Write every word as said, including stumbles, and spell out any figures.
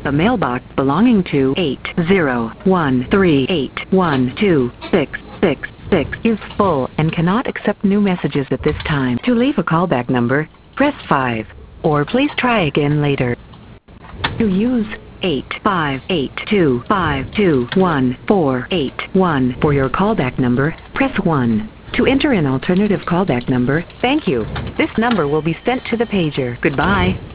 The mailbox belonging to eight zero one three eight one two six six six is full and cannot accept new messages at this time. To leave a callback number, press five, or please try again later. To use eight five eight two five two one four eight one for your callback number, press one. To enter an alternative callback number, thank you. This number will be sent to the pager. Goodbye.